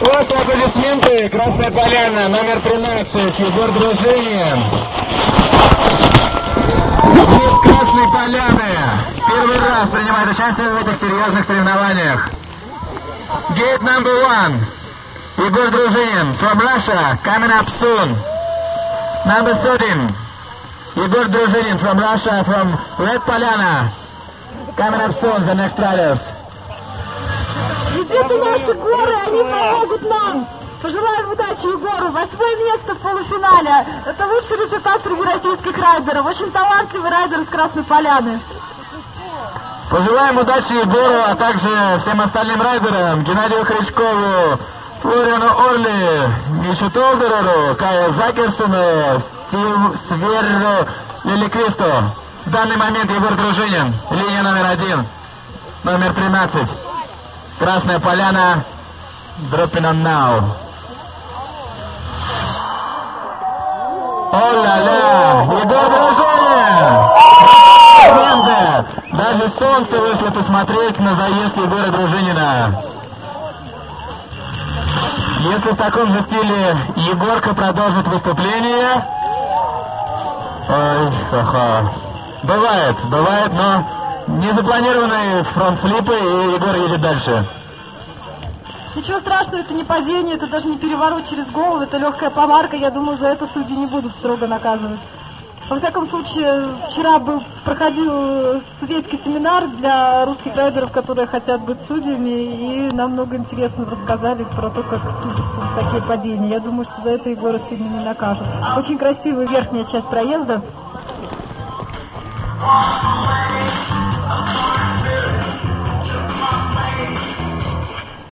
Ваши аплодисменты. Красная Поляна, номер 13, Егор Дружинин. Из Красной Поляны первый раз принимает участие в этих серьезных соревнованиях. Gate number 1, Егор Дружинин, from Russia, coming up soon. Number 13, Егор Дружинин, from Russia, from Red Polyana, coming up soon, the next riders. Это наши горы, они помогут нам. Пожелаем удачи Егору. 8-е место в полуфинале. Это лучший результат среди российских райдеров. Очень талантливый райдер из Красной Поляны. Пожелаем удачи Егору, а также всем остальным райдерам. Геннадию Крючкову, Флориану Орли, Мишу Толдереру, Каю Закерсону, Сверру Лиликристу. В данный момент Егор Дружинин, линия номер 1, номер 13. Красная Поляна, dropping on now. О-ля-ля! Егор Дружинин! Даже солнце вышло посмотреть на заезд Егора Дружинина. Если в таком же стиле Егорка продолжит выступление... Ой, ха-ха. Бывает, но незапланированные фронт-флипы, и Егор едет дальше. Ничего страшного, это не падение, это даже не переворот через голову, это легкая помарка. Я думаю, за это судьи не будут строго наказывать. Во всяком случае, вчера проходил судейский семинар для русских райдеров, которые хотят быть судьями, и нам много интересного рассказали про то, как судятся такие падения. Я думаю, что за это Егора сильно не накажут. Очень красивая верхняя часть проезда.